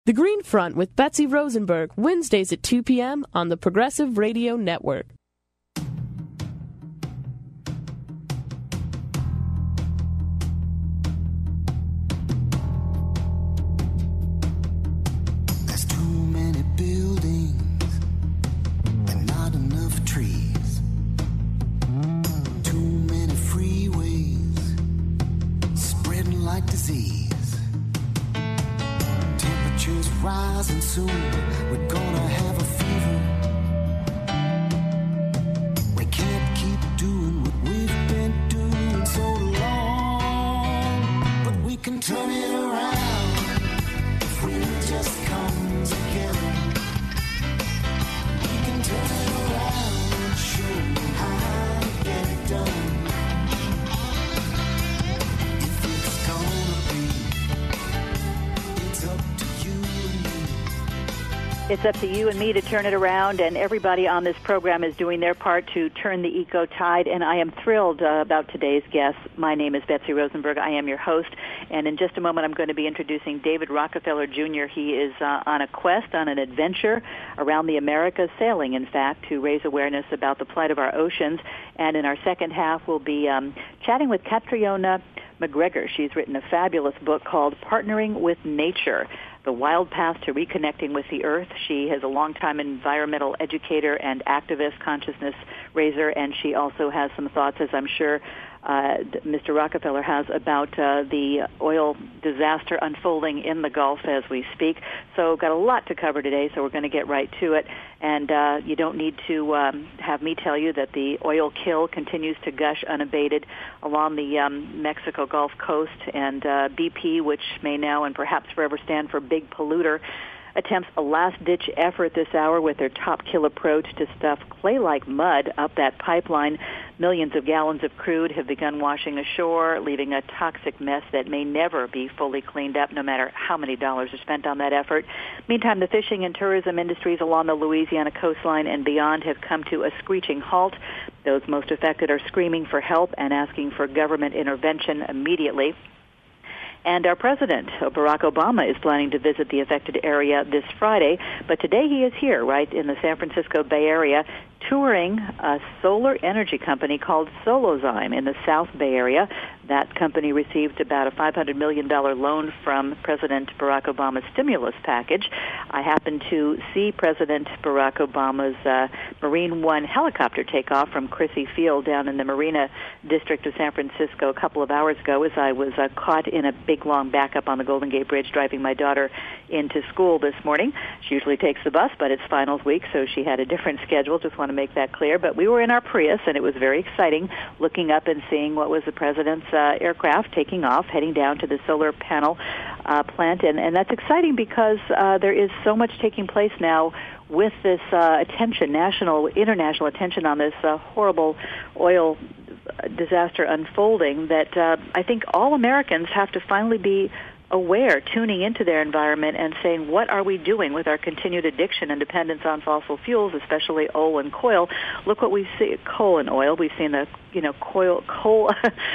The Green Front with Betsy Rosenberg, Wednesdays at 2 p.m. on the Progressive Radio Network. There's too many buildings and not enough trees. Too many freeways spreading like disease. Temperatures rising soon, we're gonna have a fever. We can't keep doing what we've been doing so long, but we can turn it around if we just come together. We can turn it around and show you how to get it done. If it's gonna be, it's up to you and me. It's up to you and me to turn it around, and everybody on this program is doing their part to turn the eco tide, and I am thrilled about today's guest. My name is Betsy Rosenberg. I am your host, and in just a moment I'm going to be introducing David Rockefeller, Jr. He is on a quest, on an adventure around the Americas, sailing, in fact, to raise awareness about the plight of our oceans, and in our second half we'll be chatting with Catriona McGregor. She's written a fabulous book called Partnering with Nature, The Wild Path to Reconnecting with the Earth. She is a longtime environmental educator and activist, consciousness raiser, and she also has some thoughts, as I'm sure Mr. Rockefeller has, about the oil disaster unfolding in the Gulf as we speak. So got a lot to cover today, so we're going to get right to it. And you don't need to have me tell you that the oil kill continues to gush unabated along the Mexico Gulf Coast, and BP, which may now and perhaps forever stand for Big Polluter, attempts a last-ditch effort this hour with their top-kill approach to stuff clay-like mud up that pipeline. Millions of gallons of crude have begun washing ashore, leaving a toxic mess that may never be fully cleaned up, no matter how many dollars are spent on that effort. Meantime, the fishing and tourism industries along the Louisiana coastline and beyond have come to a screeching halt. Those most affected are screaming for help and asking for government intervention immediately. And our president, Barack Obama, is planning to visit the affected area this Friday. But today he is here, right in the San Francisco Bay Area, touring a solar energy company called Solozyme in the South Bay Area. That company received about a $500 million loan from President Barack Obama's stimulus package. I happened to see President Barack Obama's Marine One helicopter take off from Crissy Field down in the Marina District of San Francisco a couple of hours ago as I was caught in a big, long backup on the Golden Gate Bridge driving my daughter into school this morning. She usually takes the bus, but it's finals week, so she had a different schedule. Just want to make that clear. But we were in our Prius, and it was very exciting looking up and seeing what was the president's aircraft taking off, heading down to the solar panel plant. And that's exciting because there is so much taking place now with this attention, national, international attention on this horrible oil disaster unfolding, that I think all Americans have to finally be aware, tuning into their environment and saying, what are we doing with our continued addiction and dependence on fossil fuels, especially oil and coal? Look what we see, coal and oil. We've seen the, coal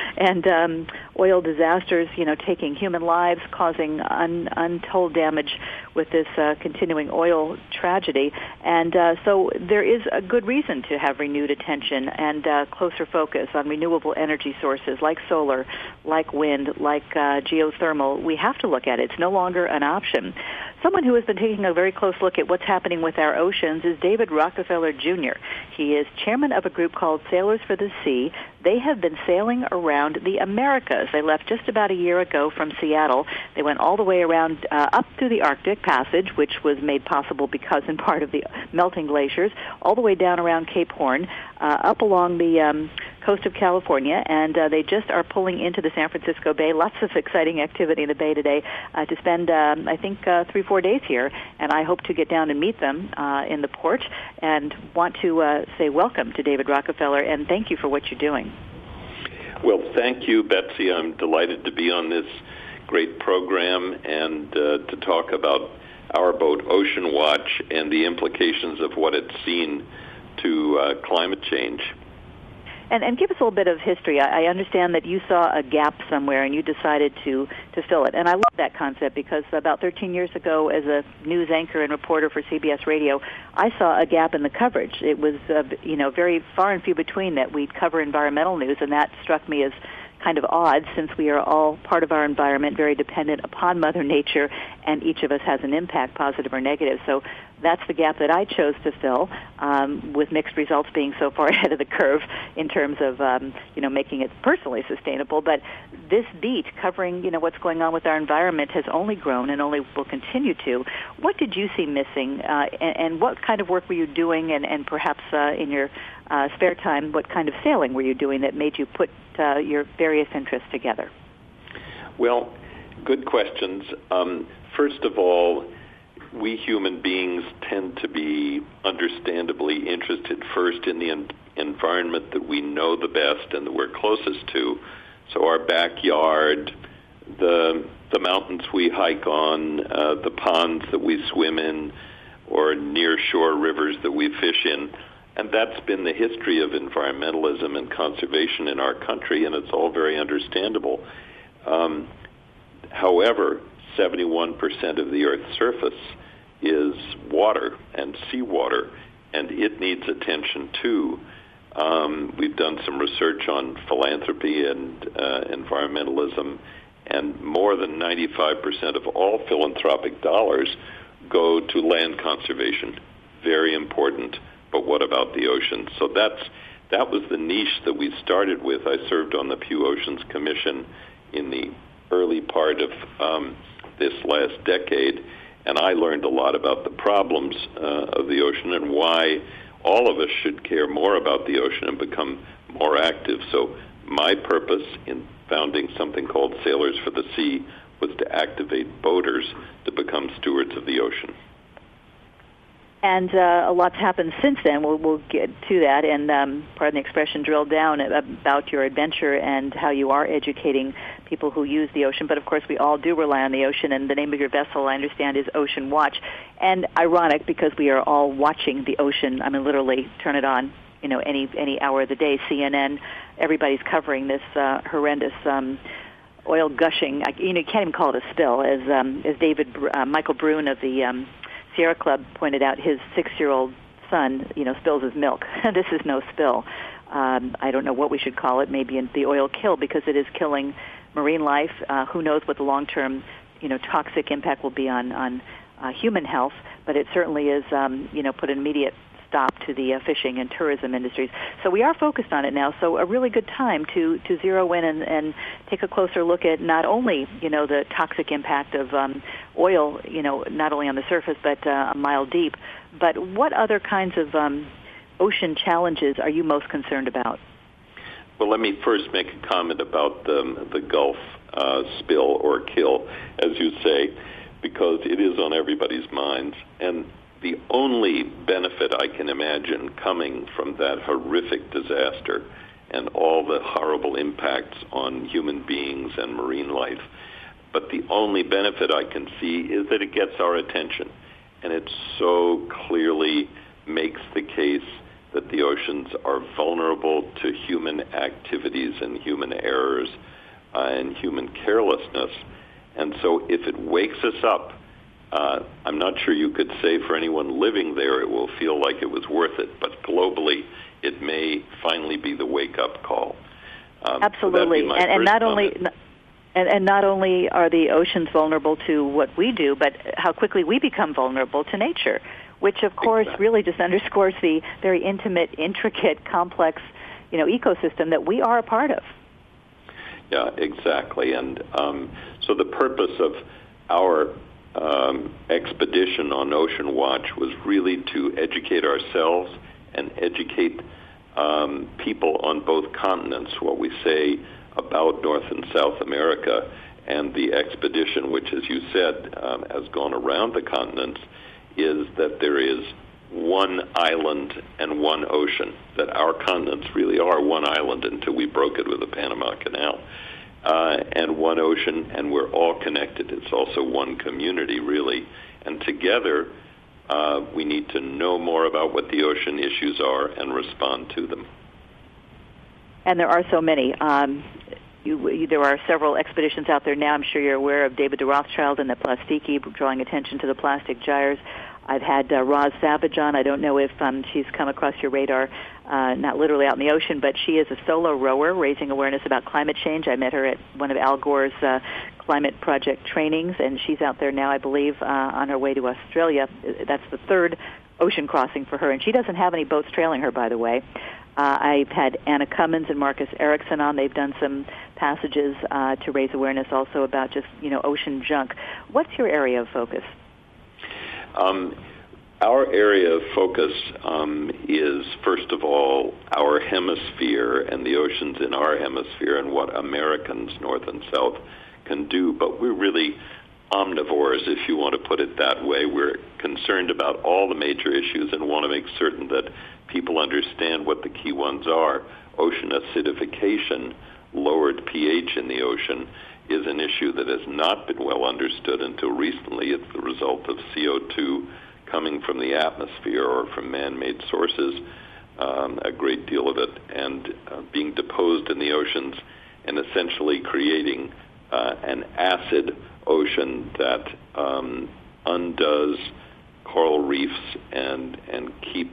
and oil disasters, taking human lives, causing untold damage with this continuing oil tragedy. And so there is a good reason to have renewed attention and closer focus on renewable energy sources like solar, like wind, like geothermal. We have to look at it. It's no longer an option. Someone who has been taking a very close look at what's happening with our oceans is David Rockefeller, Jr. He is chairman of a group called Sailors for the Sea. They have been sailing around the Americas. They left just about a year ago from Seattle. They went all the way around up through the Arctic Passage, which was made possible because in part of the melting glaciers, all the way down around Cape Horn, up along the coast of California, and they just are pulling into the San Francisco Bay. Lots of exciting activity in the Bay today to spend, I think, 3-4 days here, and I hope to get down and meet them in the port and want to say welcome to David Rockefeller, and thank you for what you're doing. Well, thank you, Betsy. I'm delighted to be on this great program and to talk about our boat, Ocean Watch, and the implications of what it's seen to climate change. And give us a little bit of history. I understand that you saw a gap somewhere and you decided to fill it. And I love that concept because about 13 years ago, as a news anchor and reporter for CBS Radio, I saw a gap in the coverage. It was, very far and few between that we'd cover environmental news, and that struck me as kind of odd since we are all part of our environment, very dependent upon Mother Nature, and each of us has an impact, positive or negative. So that's the gap that I chose to fill, with mixed results being so far ahead of the curve in terms of, making it personally sustainable. But this beat, covering, what's going on with our environment, has only grown and only will continue to. What did you see missing, and what kind of work were you doing, and perhaps in your spare time, what kind of sailing were you doing that made you put your various interests together? Well, good questions. First of all, we human beings tend to be understandably interested first in the environment that we know the best and that we're closest to. So our backyard, the mountains we hike on, the ponds that we swim in, or near shore rivers that we fish in. And that's been the history of environmentalism and conservation in our country, and it's all very understandable. However, 71% of the Earth's surface is water and seawater, and it needs attention too. We've done some research on philanthropy and environmentalism, and more than 95% of all philanthropic dollars go to land conservation. Very important. But what about the oceans? So that was the niche that we started with. I served on the Pew Oceans Commission in the early part of this last decade, and I learned a lot about the problems of the ocean and why all of us should care more about the ocean and become more active. So my purpose in founding something called Sailors for the Sea was to activate boaters to become stewards of the ocean. And a lot's happened since then. We'll get to that and, pardon the expression, drill down about your adventure and how you are educating people who use the ocean. But, of course, we all do rely on the ocean, and the name of your vessel, I understand, is Ocean Watch. And ironic, because we are all watching the ocean. I mean, literally, turn it on, any hour of the day. CNN, everybody's covering this horrendous oil gushing. You can't even call it a spill. As Michael Brune of the Sierra Club pointed out, his 6-year-old son, spills his milk. This is no spill. I don't know what we should call it. Maybe the oil kill, because it is killing marine life. Who knows what the long-term, toxic impact will be on human health? But it certainly is, put an immediate stop to the fishing and tourism industries. So we are focused on it now. So a really good time to zero in and take a closer look at not only, the toxic impact of oil, not only on the surface but a mile deep, but what other kinds of ocean challenges are you most concerned about? Well, let me first make a comment about the Gulf spill or kill, as you say, because it is on everybody's minds. And the only benefit I can imagine coming from that horrific disaster and all the horrible impacts on human beings and marine life, but the only benefit I can see is that it gets our attention. And it so clearly makes the case that the oceans are vulnerable to human activities and human errors and human carelessness. And so if it wakes us up, I'm not sure you could say for anyone living there it will feel like it was worth it, but globally it may finally be the wake-up call. Absolutely, so and not only and not only are the oceans vulnerable to what we do, but how quickly we become vulnerable to nature, which of course really just underscores the very intimate, intricate, complex, ecosystem that we are a part of. Yeah, exactly, and so the purpose of our expedition on Ocean Watch was really to educate ourselves and educate people on both continents, what we say about North and South America. And the expedition, which, as you said, has gone around the continents, is that there is one island and one ocean, that our continents really are one island until we broke it with the Panama Canal. And one ocean, and we're all connected. It's also one community, really. And together, we need to know more about what the ocean issues are and respond to them. And there are so many. There are several expeditions out there now. I'm sure you're aware of David de Rothschild and the Plastiki, drawing attention to the plastic gyres. I've had Roz Savage on. I don't know if she's come across your radar, not literally out in the ocean, but she is a solo rower raising awareness about climate change. I met her at one of Al Gore's climate project trainings, and she's out there now, I believe, on her way to Australia. That's the third ocean crossing for her, and she doesn't have any boats trailing her, by the way. I've had Anna Cummins and Marcus Erickson on. They've done some passages to raise awareness also about just, ocean junk. What's your area of focus? Our area of focus is, first of all, our hemisphere and the oceans in our hemisphere and what Americans, north and south, can do. But we're really omnivores, if you want to put it that way. We're concerned about all the major issues and want to make certain that people understand what the key ones are. Ocean acidification, lowered pH in the ocean, is an issue that has not been well understood until recently. It's the result of CO2 coming from the atmosphere or from man-made sources, a great deal of it, and being deposed in the oceans and essentially creating an acid ocean that undoes coral reefs and keeps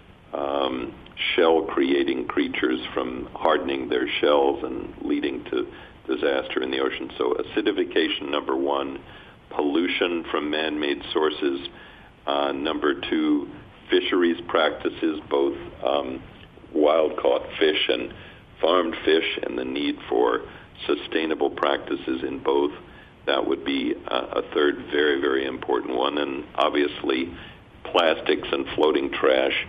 shell-creating creatures from hardening their shells and leading to disaster in the ocean. So acidification, number one. Pollution from man-made sources, number two. Fisheries practices, both wild-caught fish and farmed fish, and the need for sustainable practices in both. That would be a third very, very important one. And obviously plastics and floating trash,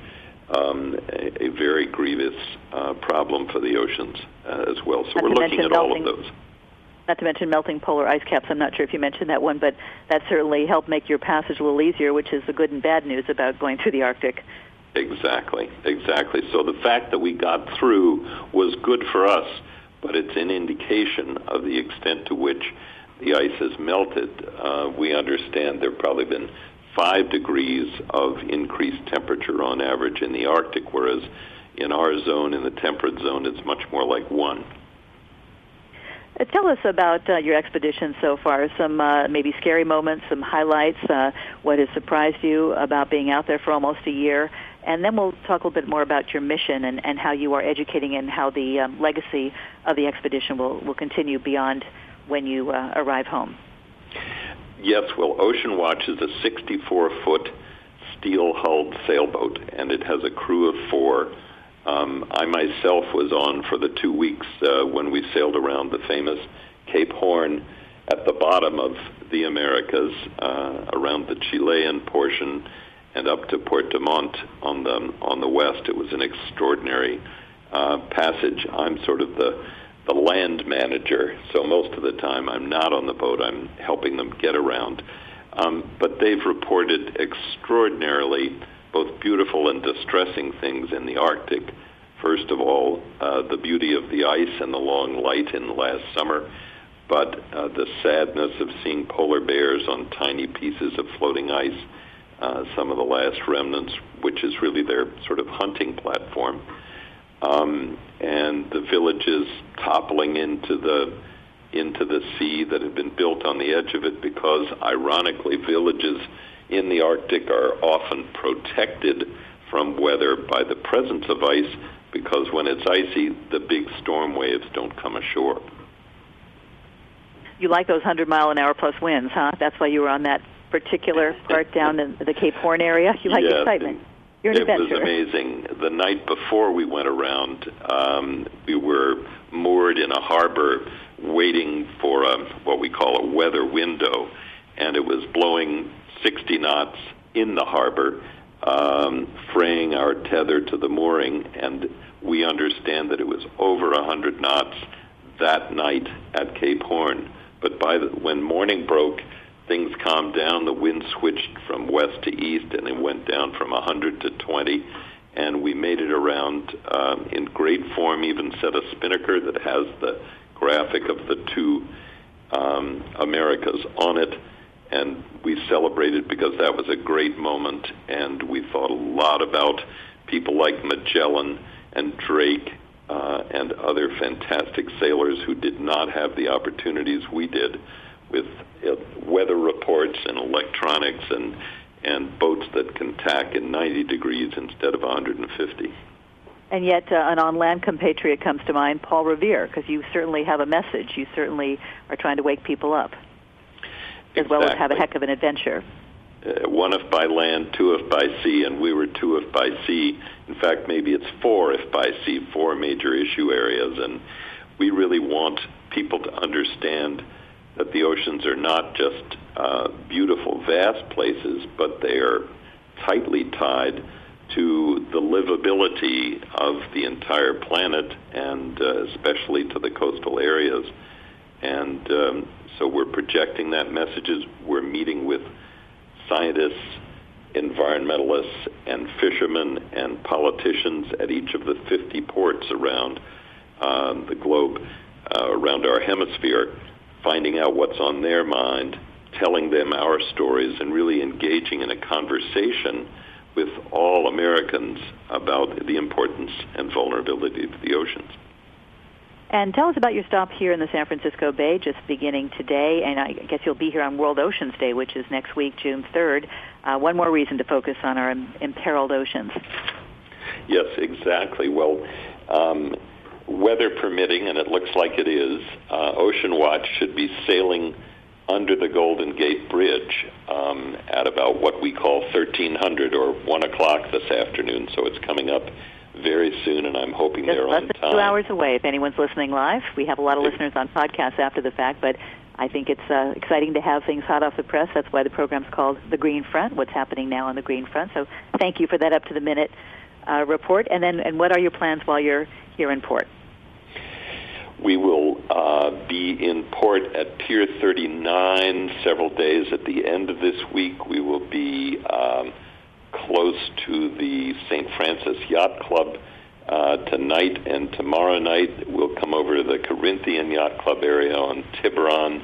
a very grievous problem for the oceans as well. So we're looking at all of those. Not to mention melting polar ice caps. I'm not sure if you mentioned that one, but that certainly helped make your passage a little easier, which is the good and bad news about going through the Arctic. Exactly. So the fact that we got through was good for us, but it's an indication of the extent to which the ice has melted. We understand there have probably been 5 degrees of increased temperature on average in the Arctic, whereas in our zone, in the temperate zone, it's much more like 1. Tell us about your expedition so far, some maybe scary moments, some highlights, what has surprised you about being out there for almost a year, and then we'll talk a little bit more about your mission and how you are educating and how the legacy of the expedition will continue beyond when you arrive home. Yes, well, Ocean Watch is a 64-foot steel-hulled sailboat, and it has a crew of 4. I myself was on for the 2 weeks when we sailed around the famous Cape Horn at the bottom of the Americas, around the Chilean portion and up to Port de Monte on the west. It was an extraordinary passage. I'm sort of the land manager, so most of the time I'm not on the boat. I'm helping them get around. But they've reported extraordinarily both beautiful and distressing things in the Arctic. First of all, the beauty of the ice and the long light in last summer, but the sadness of seeing polar bears on tiny pieces of floating ice, some of the last remnants, which is really their sort of hunting platform, and the villages toppling into the sea that had been built on the edge of it, because ironically villages in the Arctic are often protected from weather by the presence of ice, because when it's icy, the big storm waves don't come ashore. You like those 100-mile-an-hour plus winds, huh? That's why you were on that particular part down in the Cape Horn area? You like excitement. You're an adventurer. It was amazing. The night before we went around, we were moored in a harbor waiting for what we call a weather window, and it was blowing 60 knots in the harbor, fraying our tether to the mooring, and we understand that it was over 100 knots that night at Cape Horn. But when morning broke, things calmed down. The wind switched from west to east, and it went down from 100 to 20, and we made it around in great form, even set a spinnaker that has the graphic of the 2 Americas on it. And we celebrated because that was a great moment, and we thought a lot about people like Magellan and Drake and other fantastic sailors who did not have the opportunities we did with weather reports and electronics and boats that can tack in 90 degrees instead of 150. And yet an on-land compatriot comes to mind, Paul Revere, because you certainly have a message. You certainly are trying to wake people up, as well as have a heck of an adventure. 1 if by land, 2 if by sea, and we were 2 if by sea. In fact, maybe it's 4 if by sea, 4 major issue areas. And we really want people to understand that the oceans are not just beautiful, vast places, but they are tightly tied to the livability of the entire planet, and especially to the coastal areas. And so we're projecting that messages. We're meeting with scientists, environmentalists, and fishermen and politicians at each of the 50 ports around the globe, around our hemisphere, finding out what's on their mind, telling them our stories, and really engaging in a conversation with all Americans about the importance and vulnerability of the oceans. And tell us about your stop here in the San Francisco Bay, just beginning today, and I guess you'll be here on World Oceans Day, which is next week, June 3rd. One more reason to focus on our imperiled oceans. Yes, exactly. Well, weather permitting, and it looks like it is, Ocean Watch should be sailing under the Golden Gate Bridge at about what we call 1300 or 1 o'clock this afternoon, so it's coming up very soon, and I'm hoping they're on time. Less than 2 hours away if anyone's listening live. We have a lot of listeners on podcasts after the fact, but I think it's exciting to have things hot off the press. That's why the program's called The Green Front, what's happening now on the Green Front. So thank you for that up-to-the-minute report. And what are your plans while you're here in port? We will be in port at Pier 39 several days. At the end of this week, we will be close to the St. Francis Yacht Club tonight and tomorrow night. We'll come over to the Corinthian Yacht Club area on Tiburon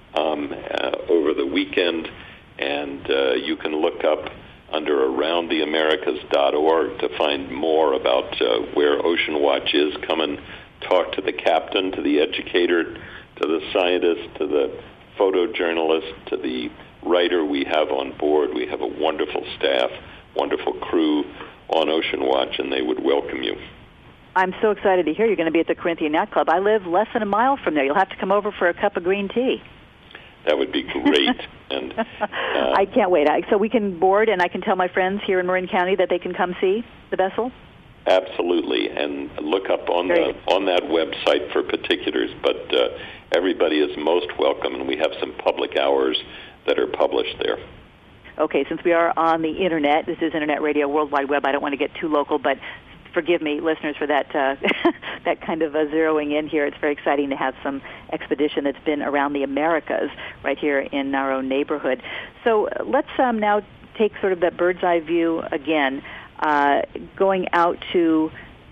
over the weekend, and you can look up under AroundTheAmericas.org to find more about where Ocean Watch is. Come and talk to the captain, to the educator, to the scientist, to the photojournalist, to the writer we have on board. We have a wonderful staff, wonderful crew on Ocean Watch, and they would welcome you. I'm so excited to hear you're going to be at the Corinthian Yacht Club. I live less than a mile from there. You'll have to come over for a cup of green tea. That would be great. And I can't wait. So we can board, and I can tell my friends here in Marin County that they can come see the vessel? Absolutely, and look up on that website for particulars, but everybody is most welcome, and we have some public hours that are published there. Okay, since we are on the Internet, this is Internet Radio, World Wide Web, I don't want to get too local, but forgive me, listeners, for that that kind of zeroing in here. It's very exciting to have some expedition that's been around the Americas right here in our own neighborhood. So let's now take sort of that bird's eye view again, going out to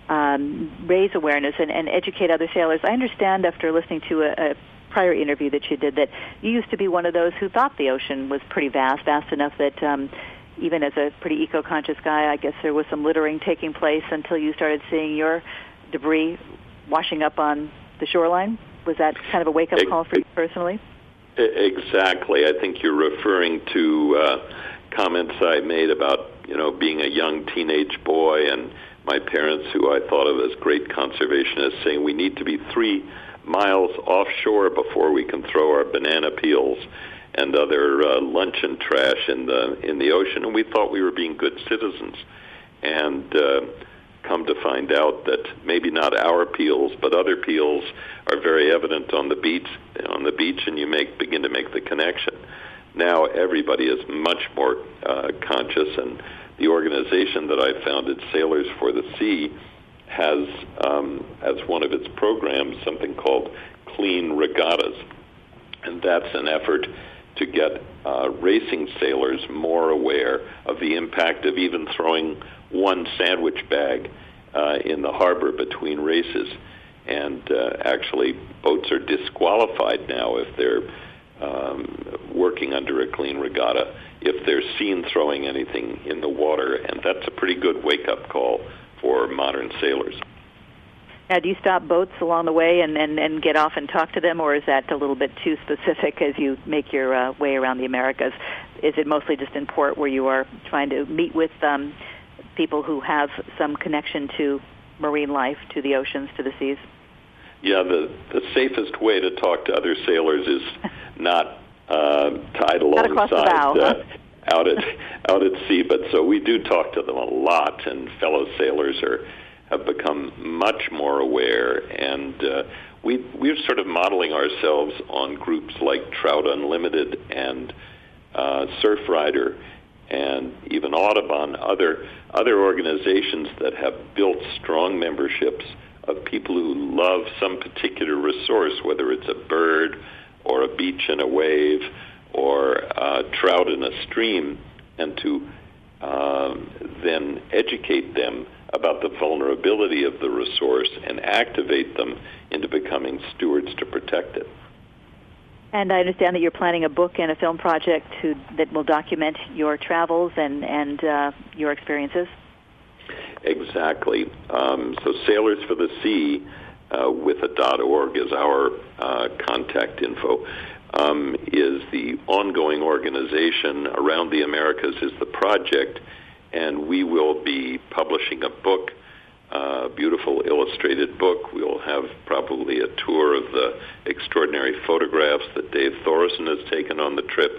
raise awareness and educate other sailors. I understand after listening to a prior interview that you did that you used to be one of those who thought the ocean was pretty vast enough that even as a pretty eco-conscious guy, I guess there was some littering taking place until you started seeing your debris washing up on the shoreline. Was that kind of a wake-up call for you personally? Exactly. I think you're referring to comments I made about, being a young teenage boy and my parents, who I thought of as great conservationists, saying we need to be 3 miles offshore before we can throw our banana peels and other luncheon trash in the ocean, and we thought we were being good citizens. And come to find out that maybe not our peels, but other peels are very evident on the beach, and you begin to make the connection. Now everybody is much more conscious, and the organization that I founded, Sailors for the Sea, has as one of its programs something called Clean Regattas, and that's an effort to get racing sailors more aware of the impact of even throwing one sandwich bag in the harbor between races. And actually, boats are disqualified now if they're working under a clean regatta if they're seen throwing anything in the water, and that's a pretty good wake-up call for modern sailors. Now, do you stop boats along the way and get off and talk to them, or is that a little bit too specific as you make your way around the Americas? Is it mostly just in port where you are trying to meet with people who have some connection to marine life, to the oceans, to the seas? Yeah, the safest way to talk to other sailors is not tied alongside not across the bow, out at sea. But so we do talk to them a lot, and fellow sailors have become much more aware, and we're sort of modeling ourselves on groups like Trout Unlimited and Surfrider and even Audubon, other organizations that have built strong memberships of people who love some particular resource, whether it's a bird or a beach in a wave or trout in a stream, and to then educate them about the vulnerability of the resource and activate them into becoming stewards to protect it. And I understand that you're planning a book and a film project that will document your travels and your experiences. Exactly. So Sailors for the Sea with a .org is our contact info. Is the ongoing organization. Around the Americas is the project, and we will be publishing a book, a beautiful illustrated book. We'll have probably a tour of the extraordinary photographs that Dave Thorson has taken on the trip,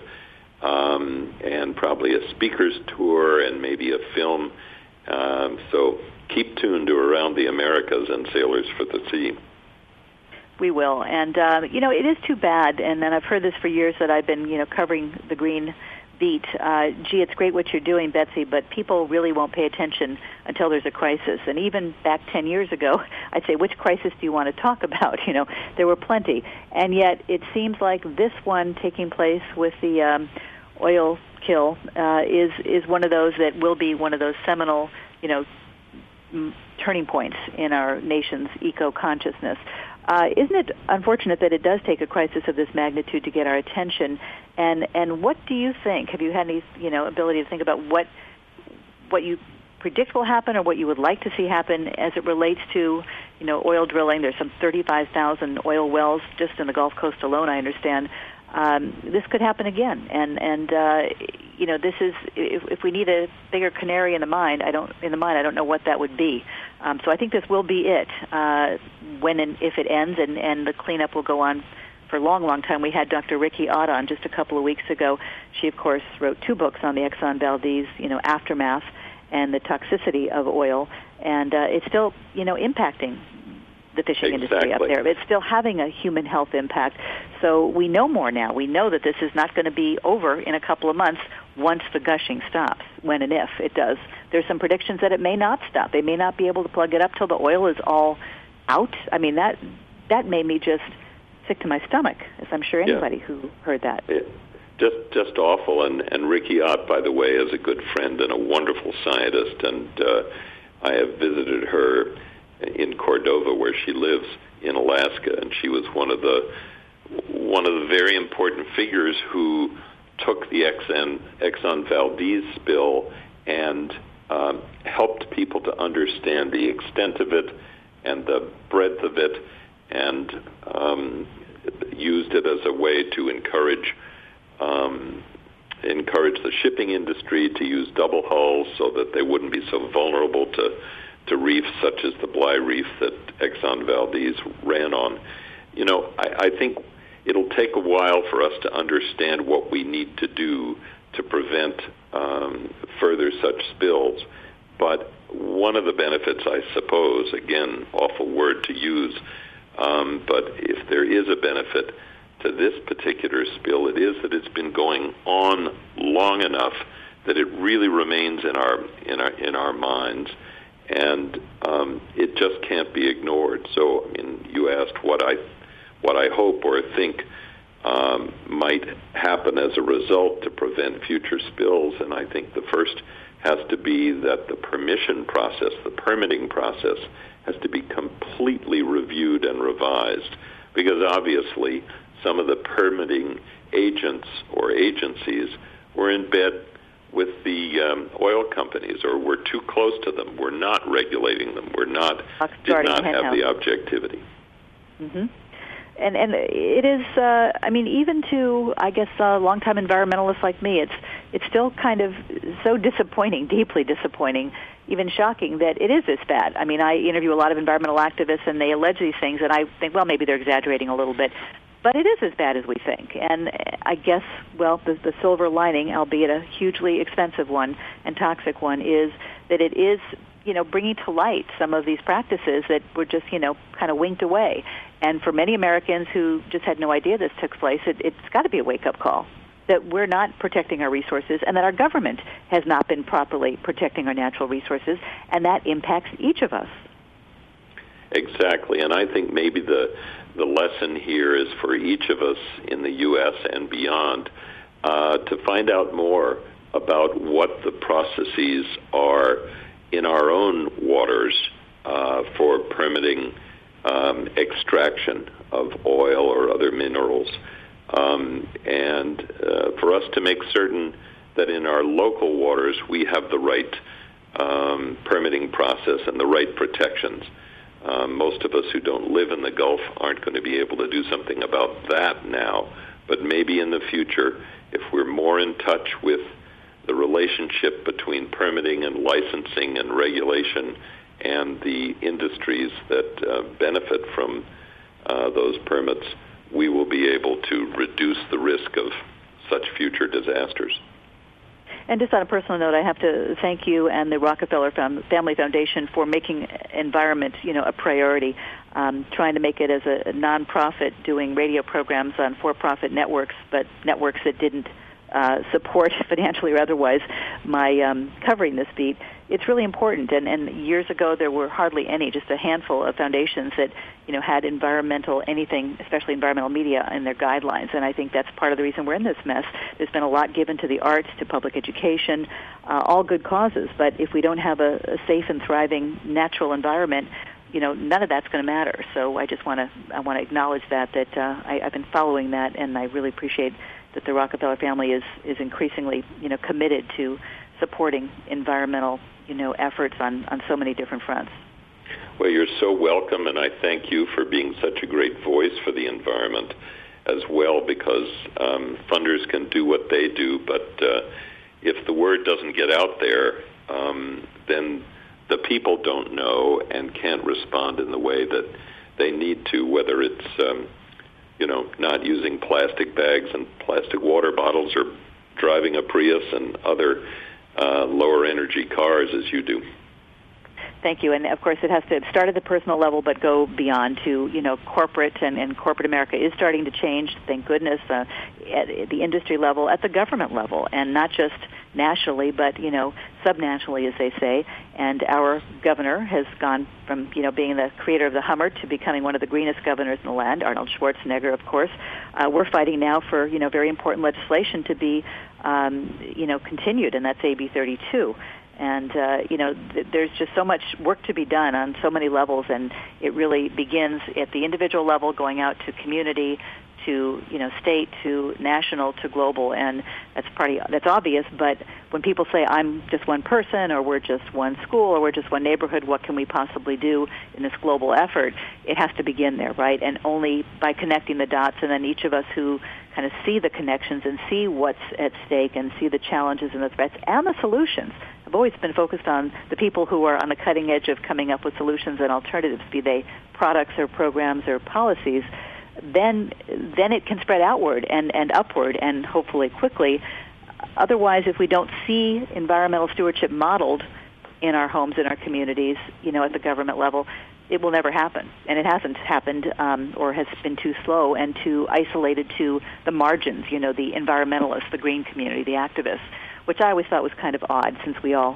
and probably a speaker's tour and maybe a film. So keep tuned to Around the Americas and Sailors for the Sea. We will. And, it is too bad, and then I've heard this for years that I've been, covering the green beat. It's great what you're doing, Betsy, but people really won't pay attention until there's a crisis. And even back 10 years ago, I'd say, which crisis do you want to talk about? There were plenty. And yet it seems like this one taking place with the oil kill is one of those that will be one of those seminal, turning points in our nation's eco-consciousness. Isn't it unfortunate that it does take a crisis of this magnitude to get our attention? And what do you think? Have you had any ability to think about what you predict will happen or what you would like to see happen as it relates to oil drilling? There's some 35,000 oil wells just in the Gulf Coast alone, I understand. This could happen again, and this is if we need a bigger canary in the mine. I don't know what that would be. So I think this will be it when and if it ends, and the cleanup will go on for a long, long time. We had Dr. Ricky Ott on just a couple of weeks ago. She, of course, wrote 2 books on the Exxon Valdez, aftermath and the toxicity of oil, and it's still, impacting the fishing industry up there. It's still having a human health impact. So we know more now. We know that this is not going to be over in a couple of months once the gushing stops, when and if it does. There's some predictions that it may not stop. They may not be able to plug it up till the oil is all out. I mean, that made me just sick to my stomach, as I'm sure anybody who heard that. Just awful. And Ricky Ott, by the way, is a good friend and a wonderful scientist, and I have visited her in Cordova, where she lives in Alaska, and she was one of the very important figures who took the Exxon Valdez spill and helped people to understand the extent of it and the breadth of it, and used it as a way to encourage the shipping industry to use double hulls so that they wouldn't be so vulnerable to reefs such as the Bly Reef that Exxon Valdez ran on. I think it'll take a while for us to understand what we need to do to prevent further such spills. But one of the benefits, I suppose, again, awful word to use, but if there is a benefit to this particular spill, it is that it's been going on long enough that it really remains in our minds. And it just can't be ignored. So, you asked what I hope or think might happen as a result to prevent future spills, and I think the first has to be that the permitting process, has to be completely reviewed and revised, because obviously some of the permitting agents or agencies were in bed with the the oil companies, or we're too close to them. We're not regulating them. Did not have the objectivity. Mm-hmm. And it is, even to, I guess, longtime environmentalists like me, it's still kind of so disappointing, deeply disappointing, even shocking that it is this bad. I mean, I interview a lot of environmental activists, and they allege these things, and I think, well, maybe they're exaggerating a little bit. But it is as bad as we think. And I guess, well, the silver lining, albeit a hugely expensive one and toxic one, is that it is, bringing to light some of these practices that were just, kind of winked away. And for many Americans who just had no idea this took place, it's got to be a wake-up call that we're not protecting our resources and that our government has not been properly protecting our natural resources, and that impacts each of us. Exactly, and I think maybe the lesson here is for each of us in the U.S. and beyond to find out more about what the processes are in our own waters for permitting extraction of oil or other minerals, and for us to make certain that in our local waters we have the right permitting process and the right protections. Most of us who don't live in the Gulf aren't going to be able to do something about that now, but maybe in the future, if we're more in touch with the relationship between permitting and licensing and regulation and the industries that benefit from those permits, we will be able to reduce the risk of such future disasters. And just on a personal note, I have to thank you and the Rockefeller Family Foundation for making environment, a priority, trying to make it as a nonprofit doing radio programs on for-profit networks, but networks that didn't support financially or otherwise my covering this beat. It's really important. And years ago, there were hardly any, just a handful of foundations that, had environmental anything, especially environmental media, in their guidelines. And I think that's part of the reason we're in this mess. There's been a lot given to the arts, to public education, all good causes. But if we don't have a safe and thriving natural environment, none of that's going to matter. So I just want to acknowledge that I've been following that, and I really appreciate that the Rockefeller family is increasingly, committed to supporting environmental, efforts on so many different fronts. Well, you're so welcome, and I thank you for being such a great voice for the environment as well, because funders can do what they do, but if the word doesn't get out there, then the people don't know and can't respond in the way that they need to, whether it's not using plastic bags and plastic water bottles, or driving a Prius and other lower energy cars as you do. Thank you. And, of course, it has to start at the personal level but go beyond to, corporate, and corporate America is starting to change, thank goodness, at the industry level, at the government level, and not just nationally, but, subnationally, as they say. And our governor has gone from, being the creator of the Hummer to becoming one of the greenest governors in the land, Arnold Schwarzenegger, of course. We're fighting now for, very important legislation to be, continued, and that's AB 32. And, there's just so much work to be done on so many levels, and it really begins at the individual level, going out to community, to, state, to national, to global, and that's obvious, but when people say, I'm just one person, or we're just one school, or we're just one neighborhood, what can we possibly do in this global effort? It has to begin there, right? And only by connecting the dots, and then each of us who kind of see the connections and see what's at stake and see the challenges and the threats and the solutions. I've always been focused on the people who are on the cutting edge of coming up with solutions and alternatives, be they products or programs or policies. Then it can spread outward and upward, and hopefully quickly. Otherwise, if we don't see environmental stewardship modeled in our homes, in our communities, at the government level, it will never happen. And it hasn't happened, or has been too slow and too isolated to the margins, the environmentalists, the green community, the activists, which I always thought was kind of odd, since we all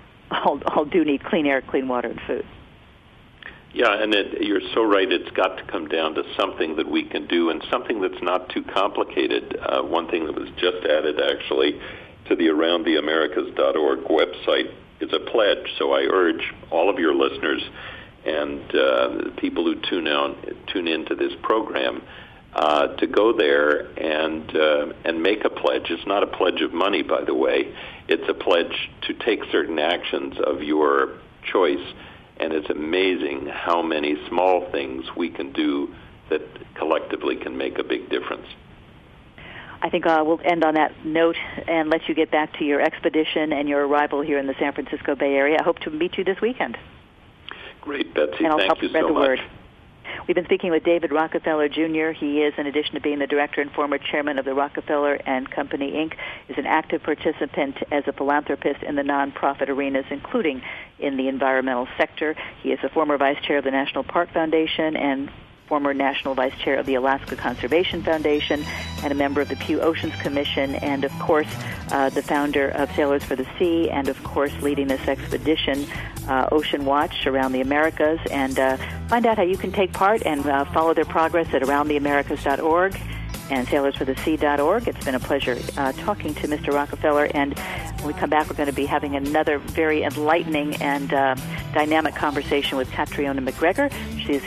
do need clean air, clean water, and food. Yeah, and you're so right. It's got to come down to something that we can do, and something that's not too complicated. One thing that was just added, actually, to the AroundTheAmericas.org website is a pledge. So I urge all of your listeners and people who tune into this program to go there and make a pledge. It's not a pledge of money, by the way. It's a pledge to take certain actions of your choice, and it's amazing how many small things we can do that collectively can make a big difference. I think we'll end on that note and let you get back to your expedition and your arrival here in the San Francisco Bay Area. I hope to meet you this weekend. Great, Betsy. And I'll Thank help you spread so the much. word. We've been speaking with David Rockefeller, Jr. He is, in addition to being the director and former chairman of the Rockefeller and Company, Inc., is an active participant as a philanthropist in the nonprofit arenas, including in the environmental sector. He is a former vice chair of the National Park Foundation and former national vice chair of the Alaska Conservation Foundation and a member of the Pew Oceans Commission, and, of course, the founder of Sailors for the Sea, and, of course, leading this expedition, Ocean Watch, around the Americas. And find out how you can take part and follow their progress at aroundtheamericas.org and sailorsforthesea.org. It's been a pleasure talking to Mr. Rockefeller, and when we come back, we're going to be having another very enlightening and dynamic conversation with Catriona McGregor. She is